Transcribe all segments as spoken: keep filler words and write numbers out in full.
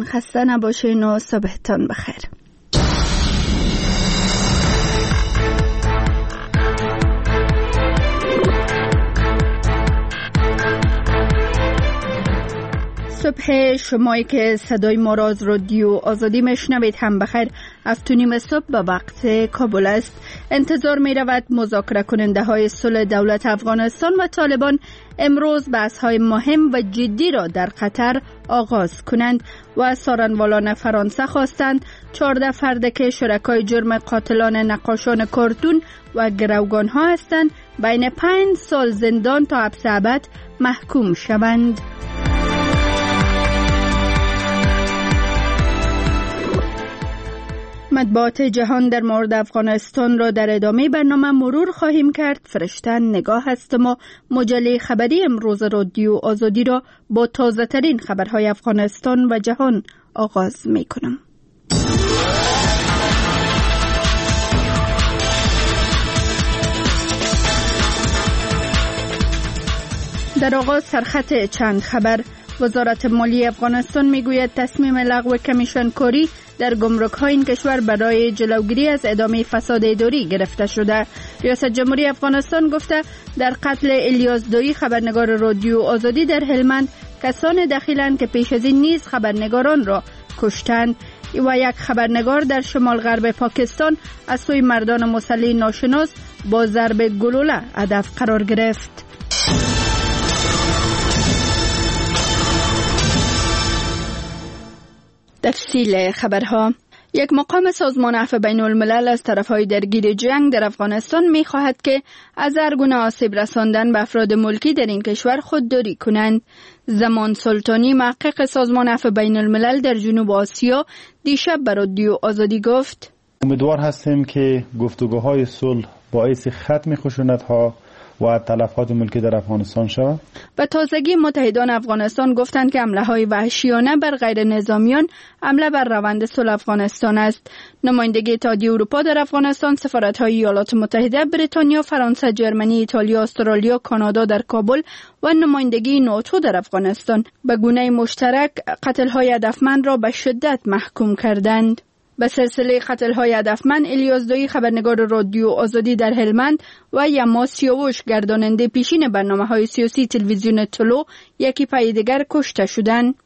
شنوندگان خسته نباشین و صبحتان بخیر. صبح شمایی که صدای ما را از رادیو آزادی میشنوید هم بخیر. هفت و نیم صبح به وقت کابل است. انتظار می رود مذاکره کننده های صلح دولت افغانستان و طالبان امروز بحث های مهم و جدی را در قطر آغاز کنند و سارنوالان فرانسه خواستند چهارده فرد که شرکای جرم قاتلان نقاشان کارتون و گروگان ها هستند بین پنج سال زندان تا حبس ابد محکوم شوند. مطبوعات جهان در مورد افغانستان را در ادامه برنامه مرور خواهیم کرد. فرشته نگاه هستم و مجله خبری امروز رادیو آزادی را با تازه ترین خبرهای افغانستان و جهان آغاز می کنم. در آغاز سرخط چند خبر. وزارت مالی افغانستان میگوید تصمیم لغو کمیشن کاری در گمرک‌های این کشور برای جلوگیری از ادامه فساد اداری گرفته شده. ریاست جمهوری افغانستان گفته در قتل الیاس دویی خبرنگار رادیو آزادی در هلمند کسان دخیلند که پیش از این نیز خبرنگاران را کشتند و یک خبرنگار در شمال غرب پاکستان از سوی مردان مسلح ناشناس با ضرب گلوله هدف قرار گرفت. تفصیل خبرها. یک مقام سازمان عفو بین الملل از طرفهای درگیر جنگ در افغانستان می خواهد که از هر گونه آسیب رساندن به افراد ملکی در این کشور خودداری کنند. زمان سلطانی محقق سازمان عفو بین الملل در جنوب آسیا دیشب به رادیو آزادی گفت: امیدوار هستیم که گفتگوهای صلح باعث ختم خشونت‌ها و تلفات ملکی در افغانستان شود. به تازگی متحدان افغانستان گفتند که حمله های وحشیانه بر غیر نظامیان حمله بر روند صلح افغانستان است. نمایندگی اتحادیه اروپا در افغانستان، سفارت‌های ایالات متحده، بریتانیا، فرانسه، جرمنی، ایتالیا، استرالیا، کانادا در کابل و نمایندگی ناتو در افغانستان به گونه مشترک قتل‌های هدفمند را به شدت محکوم کردند. به سلسله قتل‌های هدفمند الیاس دویی خبرنگار رادیو آزادی در هلمند و یما سیاوش گرداننده پیشین برنامه‌های سیاسی تلویزیون طلوع یکی پای دیگر کشته شدند.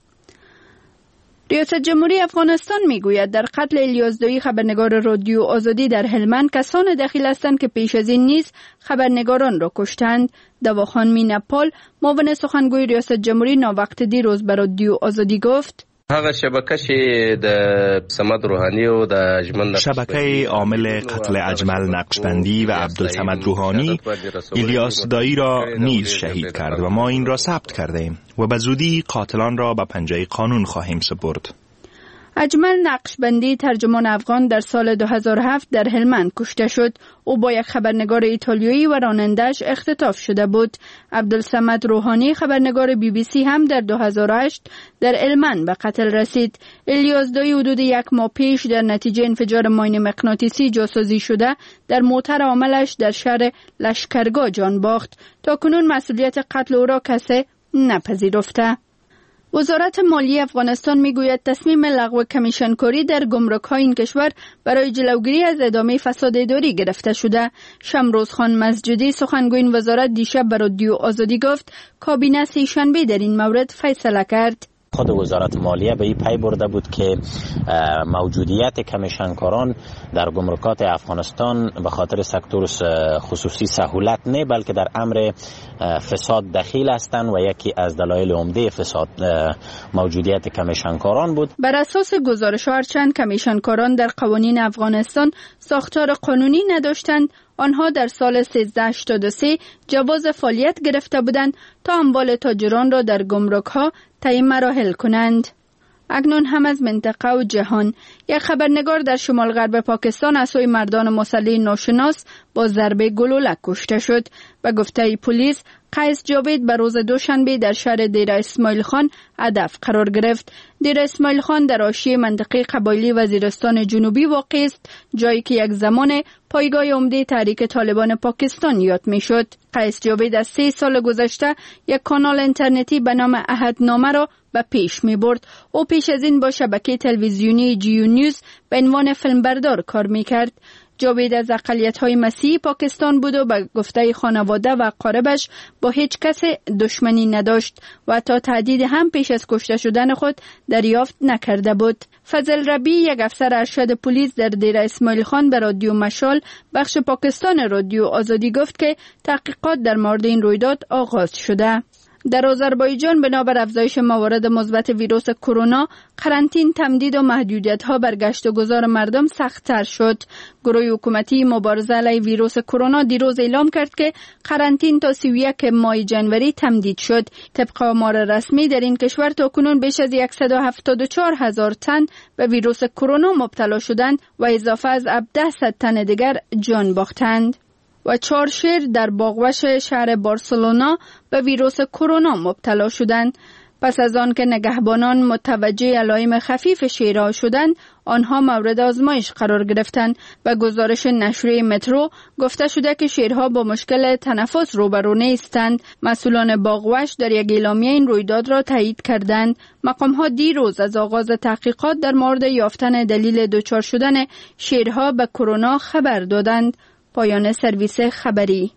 ریاست جمهوری افغانستان میگوید در قتل الیاس دویی خبرنگار رادیو آزادی در هلمند کسان دخیل هستند که پیش از این نیز خبرنگاران را کشتند. دواخان مینپال معاون سخنگوی ریاست جمهوری ناوقت دیروز به رادیو آزادی گفت: هغه شبکه چې د صمد روحانی او د اجمل شبکه عامل قتل اجمل نقشبندی و عبدالصمد روحانی الیاس دایی را نیز شهید کرد و ما این را ثبت کرده ایم و به زودی قاتلان را به پنجه قانون خواهیم سپرد. اجمل نقشبندی ترجمان افغان در سال دو هزار و هفت در هلمند کشته شد. او با یک خبرنگار ایتالیایی و رانندش اختطاف شده بود. عبدالصمد روحانی خبرنگار بی بی سی هم در دو هزار و هشت در هلمند به قتل رسید. الیاس دویی حدود یک ماه پیش در نتیجه انفجار ماین مغناطیسی جاسازی شده در موتر عاملش در شهر لشکرگاه جان باخت. تا کنون مسئولیت قتل او را کسی نپذیرفته. وزارت مالی افغانستان میگوید تصمیم لغو کمیشن کاری در گمرک‌های این کشور برای جلوگیری از ادامه فساد اداری گرفته شده. شمروز خان مسجدی سخنگوی این وزارت دیشب به رادیو آزادی گفت کابینه سه شنبه در این مورد فیصله کرد. خود وزارت مالیه به این پی برده بود که موجودیت کمیشنکاران در گمرکات افغانستان به خاطر سکتور خصوصی سهولت نه بلکه در امر فساد دخیل هستند و یکی از دلایل عمده فساد موجودیت کمیشنکاران بود. بر اساس گزارش هرچند کمیشنکاران در قوانین افغانستان ساختار قانونی نداشتند، آنها در سال سیزده هشتاد و سه جواز فعالیت گرفته بودند تا اموال تاجران را در گمرک‌ها طی مراحل کنند. اکنون هم از منطقه و جهان. یک خبرنگار در شمال غرب پاکستان از سوی مردان مسلح ناشناس با ضربه گلوله کشته شد. به گفته پلیس قیس جاوید به روز دوشنبه در شهر دیر اسماعیل خان هدف قرار گرفت. دیر اسماعیل خان در حاشیه منطقه قبایلی وزیرستان جنوبی واقع است، جایی که یک زمان پایگاه عمده تحریک طالبان پاکستان یاد میشد. قیس جاوید از سه سال گذشته یک کانال اینترنتی به نام عهدنامه را به پیش می برد. او پیش از این با شبکه تلویزیونی جیو نیوز به عنوان فیلمبردار کار می کرد. جاوید از اقلیت‌های مسیحی پاکستان بود و به گفته خانواده و قاربش با هیچ کس دشمنی نداشت و تا تهدید هم پیش از کشته شدن خود دریافت نکرده بود. فضل ربی، یک افسر ارشد پلیس در دیر اسماعیل خان، به رادیو مشال بخش پاکستان رادیو آزادی گفت که تحقیقات در مورد این رویداد آغاز شده. در آذربایجان بنابر افزایش موارد مثبت ویروس کرونا، قرنطین، تمدید و محدودیت‌ها بر گشت و گذار مردم سخت‌تر شد. گروه حکومتی مبارزه علیه ویروس کرونا دیروز اعلام کرد که قرنطین تا سی و یک ماه جنوری تمدید شد. طبق آمار رسمی در این کشور تاکنون بیش از صد و هفتاد و چهار هزار تن به ویروس کرونا مبتلا شدند و اضافه از هفتصد تن دیگر جان باختند. و چهار شیر در باغوش شهر بارسلونا به ویروس کرونا مبتلا شدند. پس از آن که نگهبانان متوجه علائم خفیف شیرها شدند، آنها مورد آزمایش قرار گرفتند. و گزارش نشریه مترو گفته شده که شیرها با مشکل تنفس روبرو نیستند. مسئولان باغوش در یک اعلامیه این رویداد را تایید کردند. مقام‌ها دیروز از آغاز تحقیقات در مورد یافتن دلیل دچار شدن شیرها به کرونا خبر دادند. پایان سرویس خبری.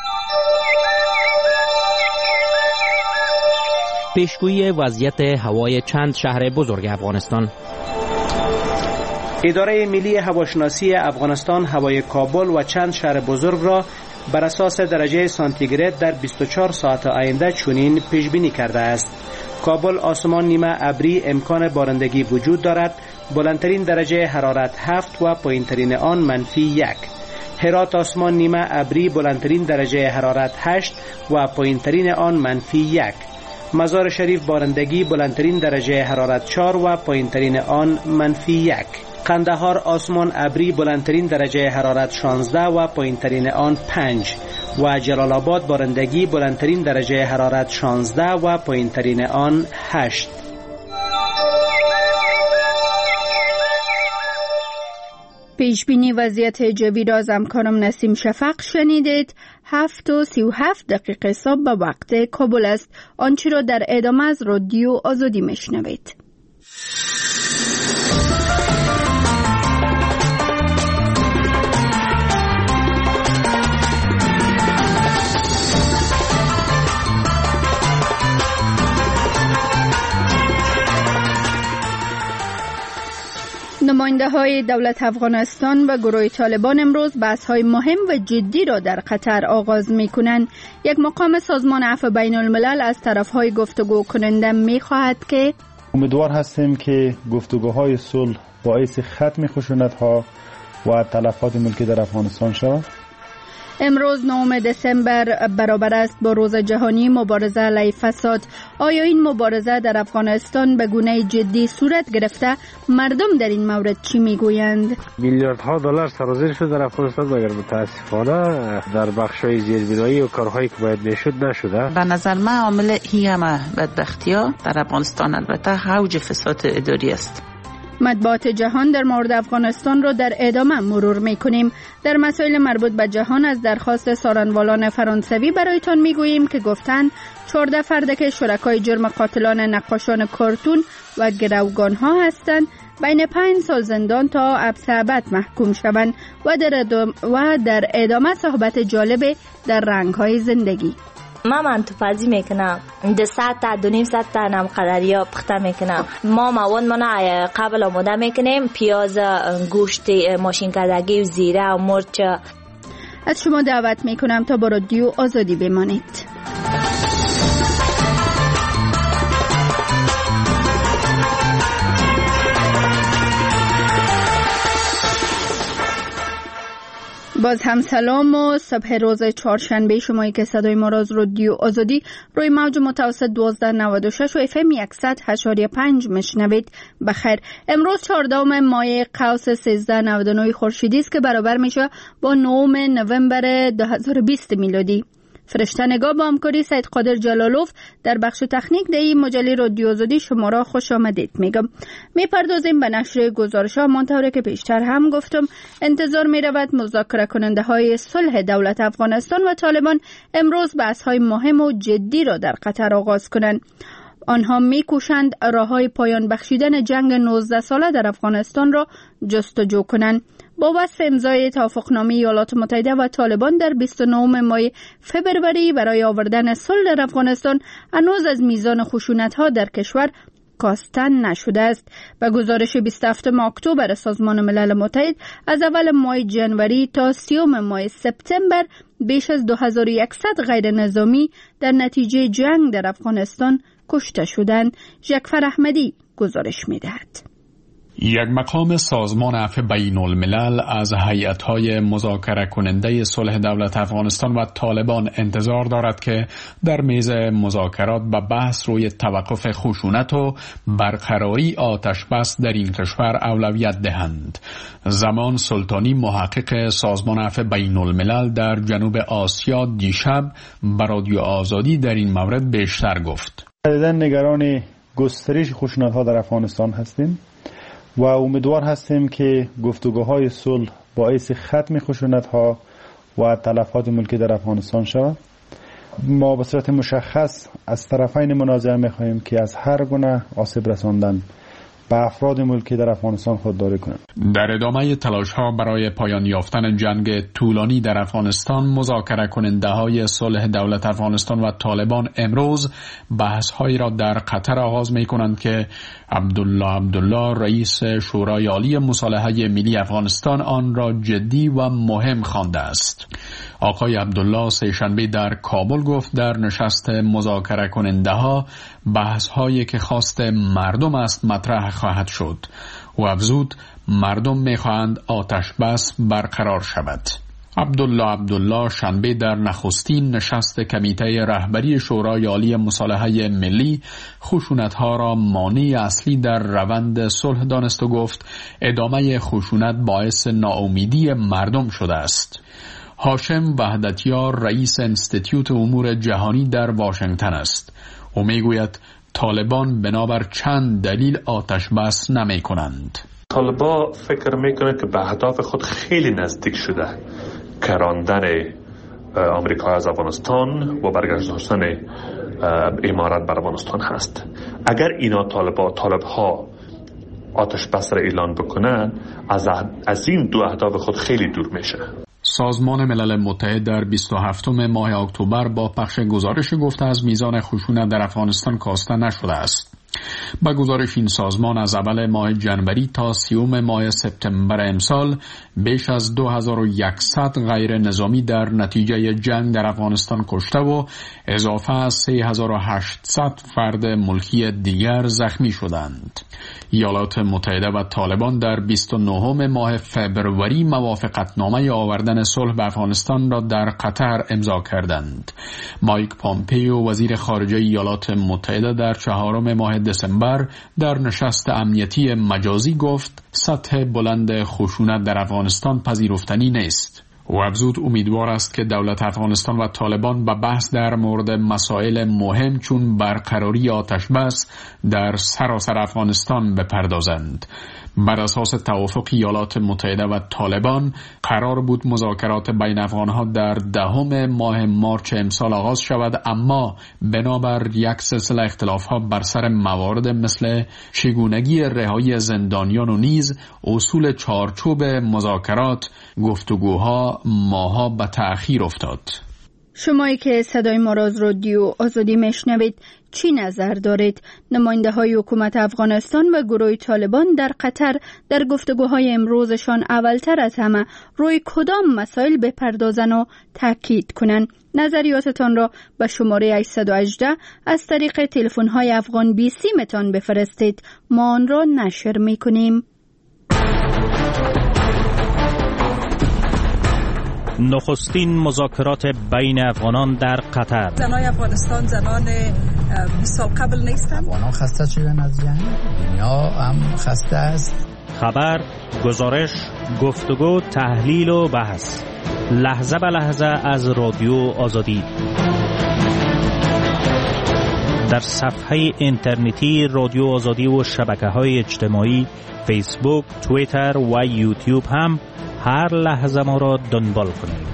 پیشگویی وضعیت هوای چند شهر بزرگ افغانستان. اداره ملی هواشناسی افغانستان هوای کابل و چند شهر بزرگ را بر اساس درجه سانتیگراد در بیست و چهار ساعت آینده چنین پیش بینی کرده است. کابل آسمان نیمه ابری، امکان بارندگی وجود دارد. بلندترین درجه حرارت هفت و پایینترین آن منفی یک. هرات آسمان نیمه ابری، بلندترین درجه حرارت هشت و پایینترین آن منفی یک. مزار شریف بارندگی، بلندترین درجه حرارت چهار و پایینترین آن منفی یک. قندهار آسمان ابری، بلندترین درجه حرارت شانزده و پایینترین آن پنج. و جلال آباد بارندگی، بلندترین درجه حرارت شانزده و پایینترین آن هشت. پیش بینی وضعیت جوی را از همکارم نسیم شفق شنیدید. هفت و سی و هفت دقیقه صبح به وقت کابل است. آنچه را در ادامه از رادیو آزادی میشنوید. نماینده های دولت افغانستان و گروه طالبان امروز بحث های مهم و جدی را در قطر آغاز می کنند. یک مقام سازمان عفو بین الملل از طرف های گفتگو کننده می خواهد که امیدوار هستیم که گفتگوهای صلح باعث ختم خشونت ها و تلفات ملکی در افغانستان شود. امروز نهم دسامبر برابر است با روز جهانی مبارزه علیه فساد. آیا این مبارزه در افغانستان به گونه جدی صورت گرفته؟ مردم در این مورد چی میگویند؟ میلیاردها دلار سرازیر شد در افغانستان، مگر متاسفانه در بخش‌های زیربنایی و کارهایی که باید میشد نشده. به نظر من عامل این همه بدبختی‌ها در افغانستان البته اوج فساد اداری است. مطبوعات جهان در مورد افغانستان را در ادامه مرور می‌کنیم. در مسائل مربوط به جهان از درخواست سارنوالان فرانسوی برایتان می‌گوییم که گفتند چهارده فرد که شرکای جرم قاتلان نقاشان کارتون و گروگان‌ها هستند بین پنج سال زندان تا حبس ابد محکوم شوند و در ادامه و در ادامه صحبت جالب در رنگ‌های زندگی. ما منتفاضی میکنم ده ساعت تا دو نیم ساعت تا نم قدری ها پخته میکنم. ما مواد منا قبل آماده میکنیم، پیاز، گوشت ماشین کردگی و زیره و مرچ. از شما دعوت میکنم تا با رادیو آزادی بمانید. باز هم سلام و صبح روز چهارشنبه شمایی که صدای ما را از رادیو آزادی روی موج متوسط دوازده نود و شش و اف ام صد و هشت و پنج میشنوید. بخیر. امروز چهاردهم ماه قوس سیزده نود و نه خورشیدی است که برابر میشه با نهم نوامبر دو هزار و بیست میلادی. فرشته نگاه با همکاری سید قادر جلالوف در بخش تکنیک در این مجله رادیو آزادی شما را خوش آمدید میگم. میپردازیم به نشر گزارش ها. منطوری که پیشتر هم گفتم انتظار میرود مذاکره کننده های صلح دولت افغانستان و طالبان امروز بحث های مهم و جدی را در قطر آغاز کنند. آنها میکوشند راههای پایان بخشیدن جنگ نوزده ساله در افغانستان را جستجو کنند. با وصف امضای توافقنامه ایالات متحده و طالبان در بیست و نهم ماه فوریه برای آوردن صلح در افغانستان هنوز از میزان خشونت‌ها در کشور کاسته نشده است. به گزارش بیست و هفتم اکتبر سازمان ملل متحد از اول ماه جنوری تا سیوم ماه سپتامبر بیش از دو هزار و صد غیر نظامی در نتیجه جنگ در افغانستان کشته شدند. ژکفر احمدی گزارش می‌دهد. یک مقام سازمان عفو بین الملل از هیئت‌های مذاکره کننده صلح دولت افغانستان و طالبان انتظار دارد که در میز مذاکرات به بحث روی توقف خشونت و برقراری آتش بس در این کشور اولویت دهند. زمان سلطانی محقق سازمان عفو بین الملل در جنوب آسیا دیشب به رادیو آزادی در این مورد بیشتر گفت. شدیداً نگران گسترش خشونت‌ها در افغانستان هستیم و امیدوار هستیم که گفتگوهای صلح باعث ختم خشونت‌ها و تلفات ملکی در افغانستان شود. ما به صورت مشخص از طرفین منازعه می‌خواهیم که از هر گونه آسیب رساندن به افراد ملکی در افغانستان خودداری کنند. در ادامه تلاش‌ها برای پایان یافتن جنگ طولانی در افغانستان، مذاکره کننده‌های صلح دولت افغانستان و طالبان امروز بحث‌هایی را در قطر آغاز می‌کنند که عبدالله عبدالله رئیس شورای عالی مصالحه ملی افغانستان آن را جدی و مهم خوانده است. آقای عبدالله سه‌شنبه در کابل گفت در نشست مذاکره کننده‌ها بحث‌هایی که خواست مردم است مطرح خواهد شد و افزود مردم می‌خواهند آتش بس برقرار شود. عبدالله عبدالله شنبه در نخستین نشست کمیته رهبری شورای عالی مصالحه ملی خشونت‌ها را مانع اصلی در روند صلح دانست و گفت ادامه خشونت باعث ناامیدی مردم شده است. هاشم وحدتیار رئیس انستیتیوت امور جهانی در واشنگتن است و میگوید طالبان بنابر چند دلیل آتش بس نمی کنند. طالبان فکر میکنه که به اهداف خود خیلی نزدیک شده، کراندن آمریکا از افغانستان و برگشتن امارات بر افغانستان هست. اگر اینا طالبان طالبها آتش بس را اعلان بکنن از از این دو اهداف خود خیلی دور میشه. سازمان ملل متحد در بیست و هفتم ماه اکتبر با پخش گزارش گفته از میزان خشونت در افغانستان کاسته نشده است. با گزارش این سازمان از اول ماه جنوری تا سیوم ماه سپتامبر امسال بیش از دو هزار و صد غیر نظامی در نتیجه جنگ در افغانستان کشته و اضافه از سه هزار و هشتصد فرد ملکی دیگر زخمی شدند. ایالات متحده و طالبان در بیست و نهم ماه فوریه موافقتنامه آوردن صلح به افغانستان را در قطر امضا کردند. مایک پامپیو وزیر خارجه ایالات متحده در چهارم ماه دسامبر در نشست امنیتی مجازی گفت سطح بلند خشونت در افغانستان پذیرفتنی نیست. و افزود امیدوار است که دولت افغانستان و طالبان به بحث در مورد مسائل مهم چون برقراری آتش بس در سراسر افغانستان بپردازند. بر اساس توافق ایالات متحده و طالبان قرار بود مذاکرات بین افغانها در دهم ماه مارچ امسال آغاز شود، اما بنابر یک سلسله اختلافات بر سر موارد مثل چگونگی رهایی زندانیان و نیز اصول چارچوب مذاکرات گفتگوها ماها به تأخیر افتاد. شمایی که صدای ما را از رادیو آزادی میشنوید چی نظر دارید؟ نماینده های حکومت افغانستان و گروه طالبان در قطر در گفتگوهای امروزشان اولتر از همه روی کدام مسائل بپردازن و تاکید کنند؟ نظریاتتان را به شماره هشتصد و هجده از طریق تلفن های افغان بی سی متان بفرستید. ما آن را نشر میکنیم. نخستین مذاکرات بین افغانان در قطر. زنای افغانستان زنان بیست سال قبل نیستند. افغانان خسته شدن از جنگ، دنیا هم خسته است. خبر، گزارش، گفتگو، تحلیل و بحث. لحظه به لحظه از رادیو آزادی. در صفحه اینترنتی رادیو آزادی و شبکه‌های اجتماعی فیسبوک، توییتر و یوتیوب هم هر لحظه ما را دنبال کنید.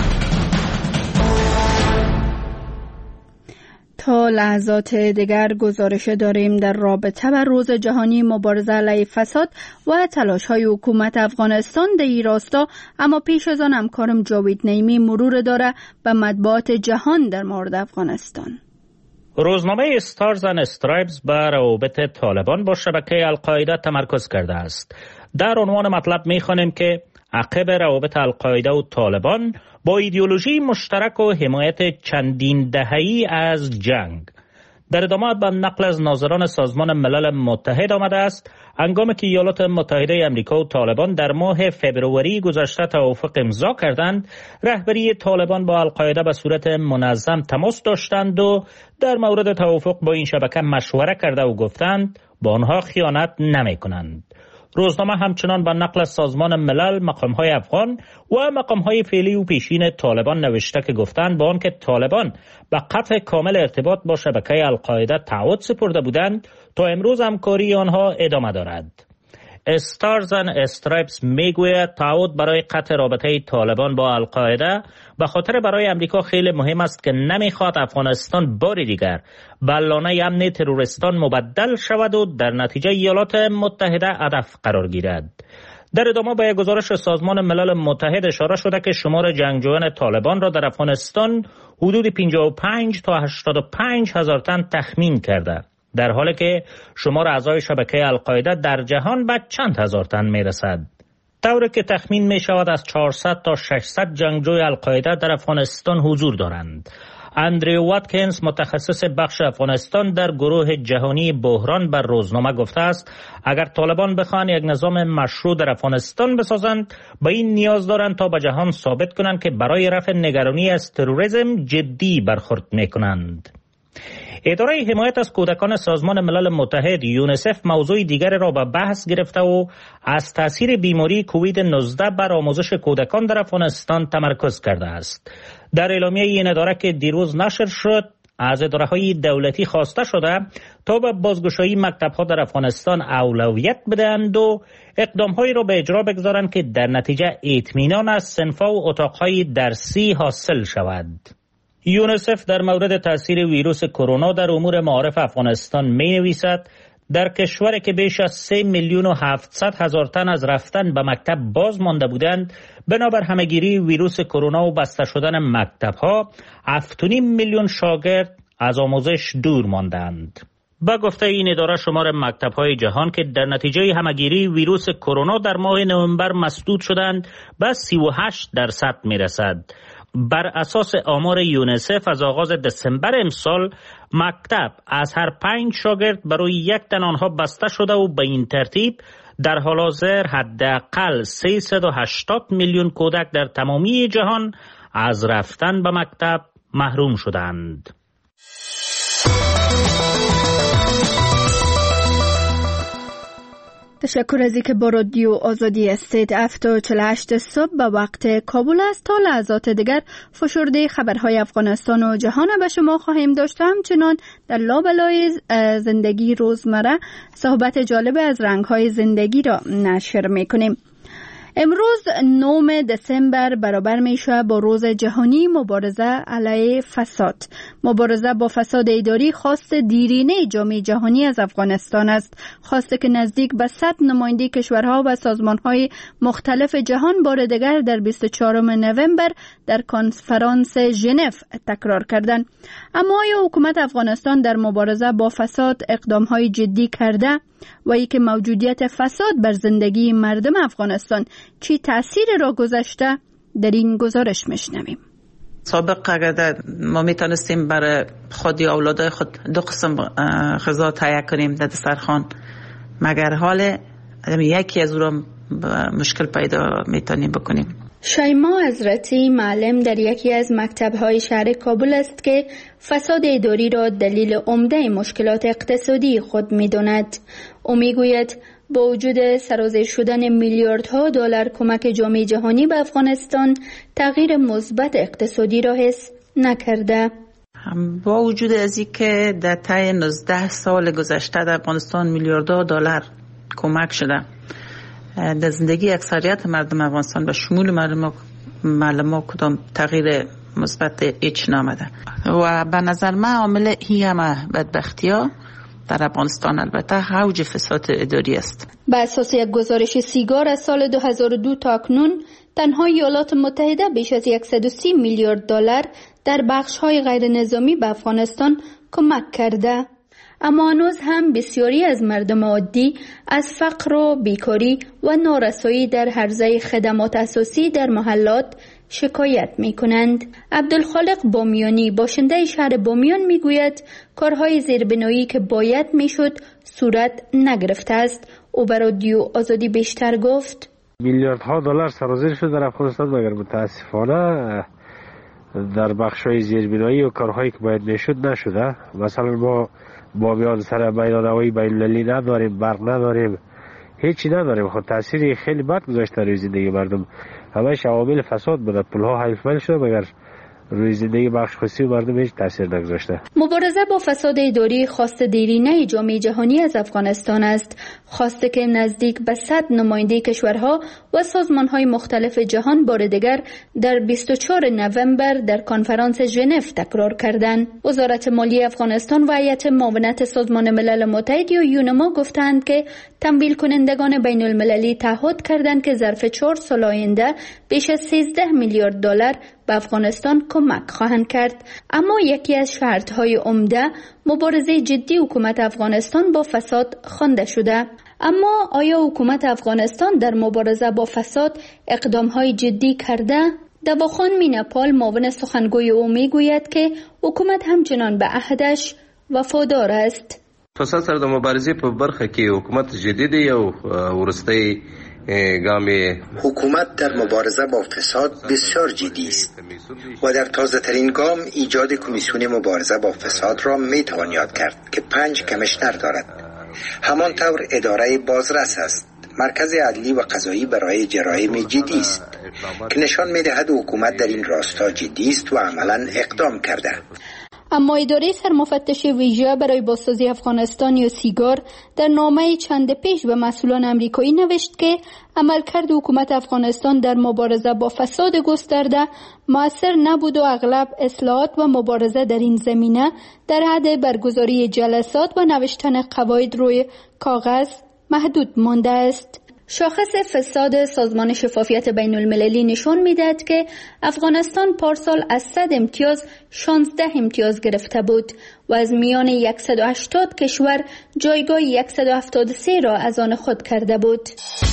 تا لحظات دیگر گزارش داریم در رابطه با روز جهانی مبارزه علیه فساد و تلاش‌های حکومت افغانستان در این راستا، اما پیش از آن همکارم جاوید نعیمی مرور داره به مطبوعات جهان در مورد افغانستان. روزنامه استارز اند استرایپز بر روابط طالبان با شبکه القاعده تمرکز کرده است. در عنوان مطلب می‌خوانیم که عقب روابط القاعده و طالبان با ایدئولوژی مشترک و حمایت چندین دهه‌ای از جنگ. در ادامه به نقل از ناظران سازمان ملل متحد آمده است هنگامی که ایالات متحده آمریکا و طالبان در ماه فبروری گذشته توافق امضا کردند، رهبری طالبان با القاعده به صورت منظم تماس داشتند و در مورد توافق با این شبکه مشوره کرده و گفتند با آنها خیانت نمی کنند. روزنامه همچنان با نقل از سازمان ملل، مقام‌های افغان و مقام‌های فعلی و پیشین طالبان نوشته که گفتند با آنکه طالبان به قطع کامل ارتباط با شبکه القاعده تعهد سپرده بودند، تا امروز همکاری آنها ادامه دارد. استارز اند استرایپز میگوید تعهد برای قطع رابطه طالبان با القاعده به خاطر برای امریکا خیلی مهم است که نمیخواد افغانستان بار دیگر به لانه امن تروریستان مبدل شود و در نتیجه ایالات متحده هدف قرار گیرد. در ادامه به گزارش سازمان ملل متحد اشاره شده که شمار جنگجویان طالبان را در افغانستان حدود پنجاه و پنج تا هشتاد و پنج هزار تن تخمین کرده، در حالی که شمار اعضای شبکه القاعده در جهان به چند هزار تن می رسد. طوری که تخمین می شود از چهارصد تا ششصد جنگجوی القاعده در افغانستان حضور دارند. اندریو واتکینز متخصص بخش افغانستان در گروه جهانی بحران بر روزنامه گفته است اگر طالبان بخواهند یک نظام مشروع در افغانستان بسازند، به این نیاز دارند تا به جهان ثابت کنند که برای رفع نگرانی از تروریسم جدی برخورد می کنند. اداره حمایت از کودکان سازمان ملل متحد یونیسف موضوع دیگر را به بحث گرفته و از تاثیر بیماری کووید نوزده بر آموزش کودکان در افغانستان تمرکز کرده است. در اعلامیه این اداره که دیروز نشر شد، از اداره‌های دولتی خواسته شده تا به بازگشایی مکتب‌ها در افغانستان اولویت بدهند و اقدام‌هایی را به اجرا بگذارند که در نتیجه اطمینان از صنف‌ها و اتاق‌های درسی حاصل شود. یونیسف در مورد تاثیر ویروس کرونا در امور معارف افغانستان می نویسد در کشوری که بیش از سه میلیون و هفتصد هزار تن از رفتن به مکتب باز مانده بودند، بنابر همهگیری ویروس کرونا و بسته شدن مکتب‌ها، هفت و نیم میلیون شاگرد از آموزش دور ماندند. با گفته این اداره شمار مکتب‌های جهان که در نتیجه همهگیری ویروس کرونا در ماه نوامبر مسدود شدند به سی و هشت درصد می‌رسد. بر اساس آمار یونیسف از آغاز دسامبر امسال مکتب از هر پنج شاگرد برای یک تن آنها بسته شده و به این ترتیب در حال حاضر حداقل سیصد و هشتاد میلیون کودک در تمامی جهان از رفتن به مکتب محروم شدند. تشکر از اینکه با رادیو آزادی هستید. هفت و چهل و هشت صبح به وقت کابل است. تا لحظات دیگر فشرده خبرهای افغانستان و جهان به شما خواهیم داشت. همچنان در لابلای زندگی روزمره صحبت جالب از رنگهای زندگی را نشر میکنیم. امروز نهم دسامبر برابر میشه با روز جهانی مبارزه علیه فساد. مبارزه با فساد اداری خواست دیرینه جامعه جهانی از افغانستان است. خواسته که نزدیک به صد نماینده کشورها و سازمانهای مختلف جهان بار دیگر در بیست و چهارم نوامبر در کنفرانس ژنو تکرار کردند. اما آیا حکومت افغانستان در مبارزه با فساد اقدامهای جدی کرده و ای که موجودیت فساد بر زندگی مردم افغانستان چی تأثیر را گذاشته؟ در این گزارش میشنویم. سابق اگر ما میتونستیم برای خود یا اولادای خود دو قسم غذا تهیه کنیم در دسترخوان، مگر حال یکی از اون را مشکل پیدا میتونیم بکنیم. شیما حضرتی معلم در یکی از مکتب‌های شهر کابل است که فساد اداری را دلیل عمده مشکلات اقتصادی خود می‌داند. او می‌گوید با وجود سرازیر شدن میلیاردها دلار کمک جامعه جهانی به افغانستان تغییر مثبت اقتصادی را حس نکرده. با وجود از اینکه در طی نوزده سال گذشته در افغانستان میلیاردها دلار کمک شده، در زندگی اکثریت مردم افغانستان و شمول مردم معلومه کدام تغییر مثبت هیچ نامده و به نظر من عامل هی همه بدبختی‌ها در افغانستان البته اوج فساد اداری است. بر اساس یک گزارش سیگار از سال دو هزار و دو تا اکنون تنها ایالات متحده بیش از صد و سی میلیارد دلار در بخش‌های غیر نظامی به افغانستان کمک کرده. اما هنوز هم بسیاری از مردم عادی از فقر و بیکاری و نارسایی در حوزه خدمات اساسی در محلات شکایت می کنند. عبدالخالق بامیانی باشنده شهر بامیان می گوید کارهای زیربنایی که باید می شد صورت نگرفته است. او بر رادیو آزادی بیشتر گفت میلیاردها دلار سرازیر شد در افغانستان، مگر متاسفانه در بخش‌های زیربنایی و کارهایی که باید میشد نشده. مثلا ما بامیان سر میدان هوایی بین‌المللی نداریم، برق نداریم، هیچی نداریم. خود تأثیری خیلی بد گذاشته روی زندگی مردم. همش عوامل فساد بوده، پلها حیف مل شده مگر روی زندگی بخش خصوصی مردم هیچ تاثیر نگذاشته. مبارزه با فساد اداری خواست دیرینه جامعه جهانی از افغانستان است، خواسته که نزدیک به صد نماینده کشورها و سازمان‌های مختلف جهان بار دیگر در بیست و چهارم نوامبر در کنفرانس ژنو تکرار کردند. وزارت مالی افغانستان و هیئت معاونت سازمان ملل متحد یا یونما گفتند که تمویل کنندگان بین المللی تعهد کردند که ظرف چهار سال آینده بیش از سیزده میلیارد دلار به افغانستان کمک خواهند کرد. اما یکی از شرط‌های عمده مبارزه جدی حکومت افغانستان با فساد خوانده شده. اما آیا حکومت افغانستان در مبارزه با فساد اقدام‌های جدی کرده؟ دواخان مینپال معاون سخنگوی او میگوید که حکومت همچنان به عهدش وفادار است. فساد سره د مبارزې په برخه کې حکومت جدید یو ورستی گامی حکومت در مبارزه با فساد بسیار جدی است و در تازه ترین گام ایجاد کمیسیون مبارزه با فساد را می توان یاد کرد که پنج کمیشنر دارد. همانطور اداره بازرس است. مرکز عدلی و قضایی برای جرایم جدی است که نشان می دهد حکومت در این راستا جدی است و عملا اقدام کرده. اما اداره سرمفتش ویژه برای بازسازی افغانستان یا سیگار در نامه چند پیش به مسئولان امریکایی نوشت که عملکرد حکومت افغانستان در مبارزه با فساد گسترده مؤثر نبود و اغلب اصلاحات و مبارزه در این زمینه در حد برگزاری جلسات و نوشتن قواعد روی کاغذ محدود مانده است. شاخص فساد سازمان شفافیت بین المللی نشان می‌دهد که افغانستان پارسال از صد امتیاز شانزده امتیاز گرفته بود و از میان صد و هشتاد کشور جایگاه صد و هفتاد و سه را از آن خود کرده بود.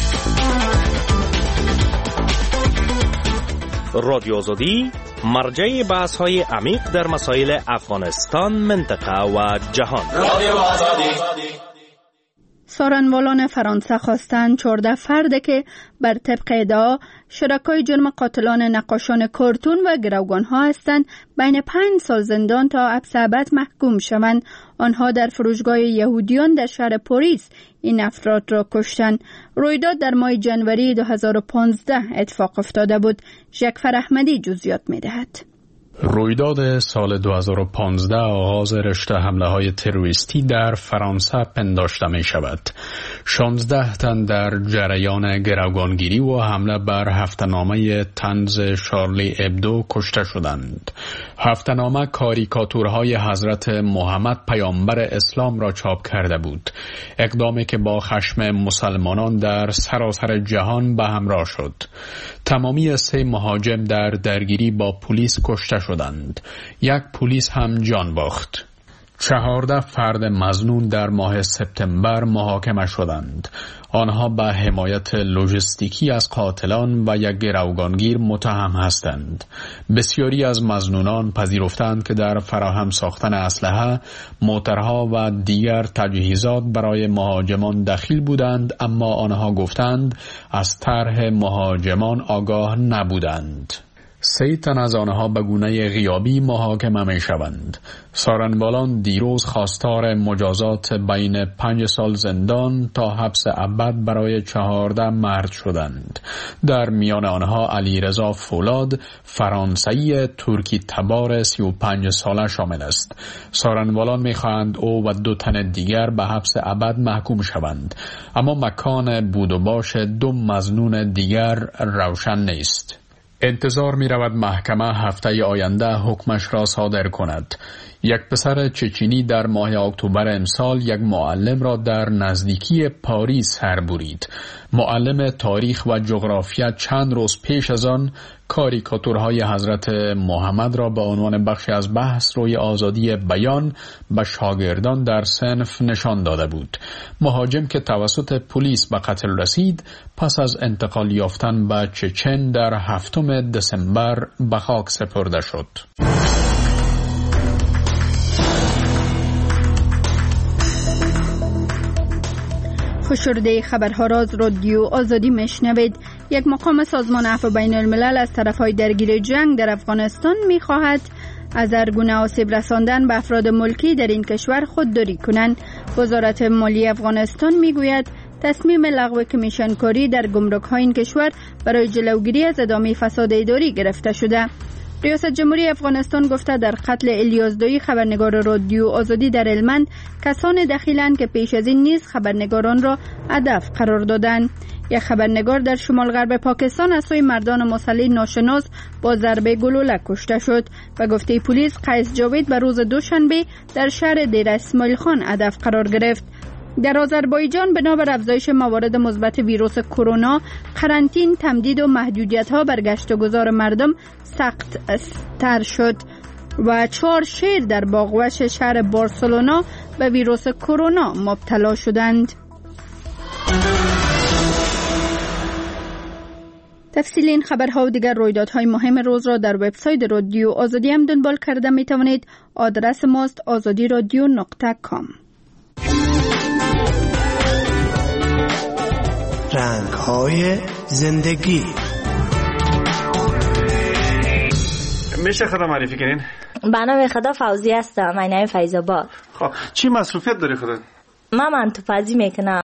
رادیو آزادی مرجع بحث‌های عمیق در مسائل افغانستان، منطقه و جهان. رادیو آزادی. سارنوالان فرانسه خواستند چهارده فرد که بر طبق ادعا شرکای جرم قاتلان نقاشان کارتون و گروگانها هستند بین پنج سال زندان تا حبس ابد محکوم شوند. آنها در فروشگاه یهودیان در شهر پاریس این افراد را کشتند. رویداد در ماه جنوری دو هزار و پانزده اتفاق افتاده بود. ژکفر احمدی جزئیات می‌دهد. رویداد سال دو هزار و پانزده آغاز رشته حمله های تروریستی در فرانسه پنداشته می شود. شانزده تن در جریان گروگانگیری و حمله بر هفته‌نامه طنز شارلی ابدو کشته شدند. هفته‌نامه کاریکاتورهای حضرت محمد پیامبر اسلام را چاپ کرده بود. اقدامی که با خشم مسلمانان در سراسر جهان به همراه شد. تمامی سه مهاجم در درگیری با پلیس کشته شدند. یک پلیس هم جان باخت. چهارده فرد مظنون در ماه سپتامبر محاکمه شدند. آنها به حمایت لوجستیکی از قاتلان و یک گروگانگیر متهم هستند. بسیاری از مظنونان پذیرفتند که در فراهم ساختن اسلحه، موترها و دیگر تجهیزات برای مهاجمان دخیل بودند، اما آنها گفتند از طرح مهاجمان آگاه نبودند. سه تن از آنها به گونه غیابی محاکمه می شوند. سارنوالان دیروز خواستار مجازات بین پنج سال زندان تا حبس ابد برای چهارده مرد شدند. در میان آنها علیرضا فولاد فرانسوی ترکی تبار سی و پنج ساله شامل است. سارنوالان می خواهند او و دو تن دیگر به حبس ابد محکوم شوند، اما مکان بود و باش دو مظنون دیگر روشن نیست. انتظار می رود محکمه هفته آینده حکمش را صادر کند. یک پسر چچینی در ماه اکتبر امسال یک معلم را در نزدیکی پاریس سر برید. معلم تاریخ و جغرافیا چند روز پیش از آن کاریکاتورهای حضرت محمد را به عنوان بخشی از بحث روی آزادی بیان به شاگردان در صنف نشان داده بود. مهاجم که توسط پلیس به قتل رسید پس از انتقال یافتن به چچن در هفتم دسامبر به خاک سپرده شد. فشرده خبرها را از رادیو آزادی میشنوید. یک مقام سازمان عفو بین الملل از طرفهای درگیر جنگ در افغانستان میخواهد از هر گونه آسیب رساندن به افراد ملکی در این کشور خودداری کنند. وزارت مالیه افغانستان میگوید تصمیم لغو کمیشن کاری در گمرک‌های این کشور برای جلوگیری از ادامه فساد اداری گرفته شده. ریاست جمهوری افغانستان گفته در قتل الیاس دویی خبرنگار رادیو آزادی در هلمند کسان دخیلند که پیش از این نیز خبرنگاران را هدف قرار دادند. یک خبرنگار در شمال غرب پاکستان از سوی مردان مسلح ناشناس با ضربه گلوله کشته شد. به گفته پلیس قیس جاوید به روز دوشنبه در شهر دیر اسماعیل خان هدف قرار گرفت. در آذربایجان بنابر افزایش موارد مثبت ویروس کرونا، قرنطین، تمدید و محدودیت‌ها بر گشت و گذار مردم سخت تر شد و چهار شهر در باغوش شهر بارسلونا به ویروس کرونا مبتلا شدند. تفصیل این خبرها و دیگر رویدادهای مهم روز را در وبسایت رادیو آزادی هم دنبال کرده می توانید. آدرس ماست آزادی رادیو نقطه کام. رنگ‌های زندگی. میشه خدا معرفی کنین؟ به نام خدا فوزی هستم. من نام فیض‌آباد. خب چی مصروفیت داری خدا؟ من منتوپزی میکنم.